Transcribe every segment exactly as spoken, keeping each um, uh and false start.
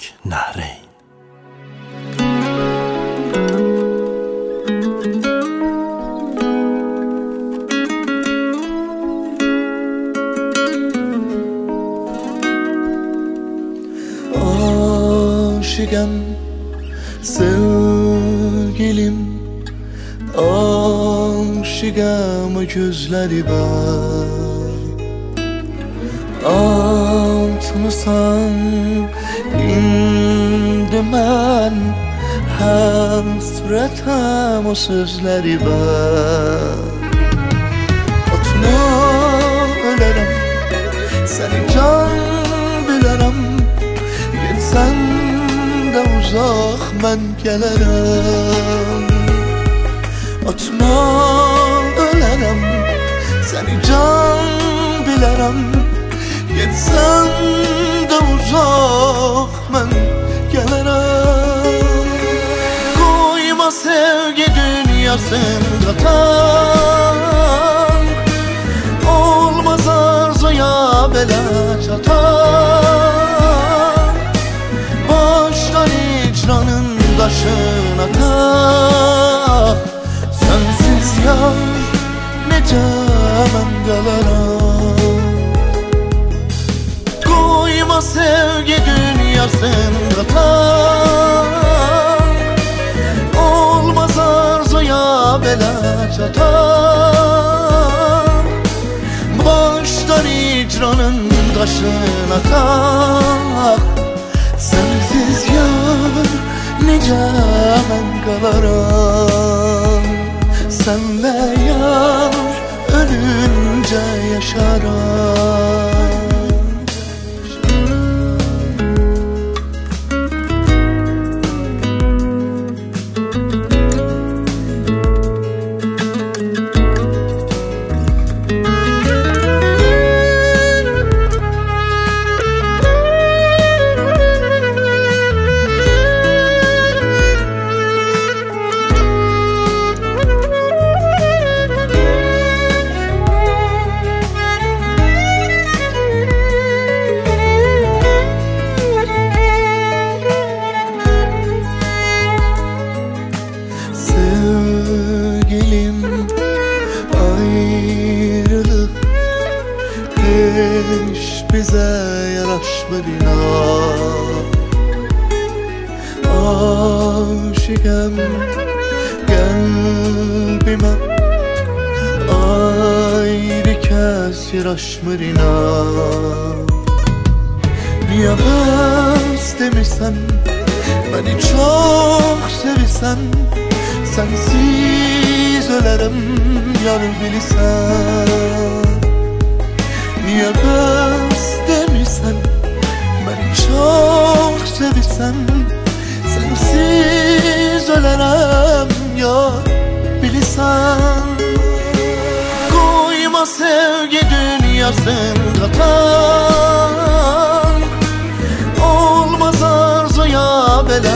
Ak Nahreyn. Aşıgam sevgilim, aşıgam gözleri var. Altmısan indi mən, hasretem o sözleri var. Atma ölerim, seni can bilerim. Sen de uzak mən gelirim. Atma ölerim, seni can bilerim. Gitsen de uzak mən gelirim. Koyma sevgi dünyasında tan, olmaz arzuya bela çatan. Baştan icranın taşına tak, sensiz yar nece mən qalaram. Koyma sevgi dünyasında tak, olmaz arzuya bela çatan. Baştan icranın taşına tak, sensiz yar nece mən qalaram. Senle yar ölünce yaşaram. Ayrılık hiç bize yaraşmır inan. Aşıkım kalbime ayrı kez yaraşmır inan. Niye ben demirsen, beni çok sevirsen, sensiz ölerim yar bilirsen. Niye bez demirsen, beni çok sevirsen, sensiz ölerim yar bilirsen. Koyma sevgi dünyasında tan, olmaz arzuya bela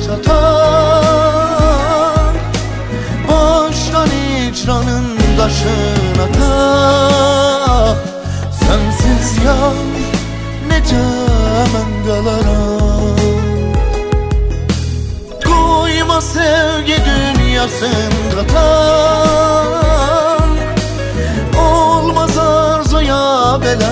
çatan. Baştan icranın taşına tak, sensiz yar nece mən qalaram. Koyma sevgi dünyasında tan, olmaz arzuya bela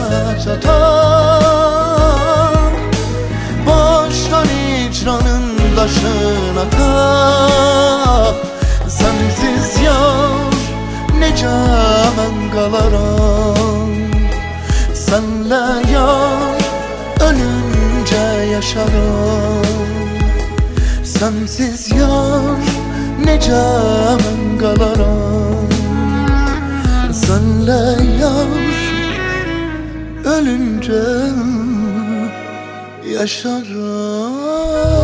çatan. Baştan icranın taşına tak, sensiz yar nece mən qalaram. Senle yar ölünce yaşaram. Sensiz yar nece mən qalaram. Senle yar ölünce yaşaram.